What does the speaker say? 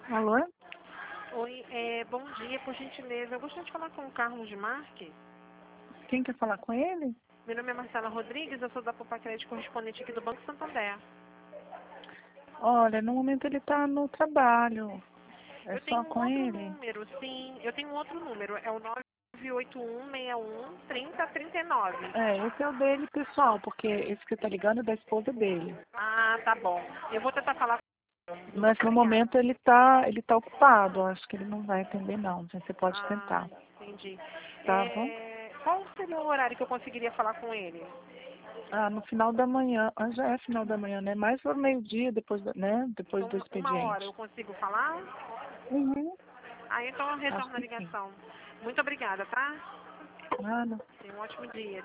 Alô? Oi, bom dia, por gentileza. Eu gostaria de falar com o Carlos Marques. Quem quer falar com ele? Meu nome é Marcela Rodrigues, eu sou da Poupa Crédito correspondente aqui do Banco Santander. Olha, no momento ele está no trabalho. É Eu tenho só um com outro ele? número, sim, eu tenho um outro número, é o 981613039. Esse é o dele, pessoal, porque esse que tá ligando é da esposa dele. Ah, tá bom. Eu vou tentar falar com ele. Muito Mas no obrigada. momento ele tá ocupado. Acho que ele não vai atender não. Mas você pode Ah, tentar. entendi. Tá bom? Qual seria o horário que eu conseguiria falar com ele? Ah, no final da manhã. Ah, já é final da manhã, né? Mais para meio-dia, depois, né? Depois Então, do uma hora eu expediente. consigo falar? Uhum. Ah, então eu Acho retorno a que sim. ligação. Muito obrigada, tá? Nada. Tenha um ótimo dia.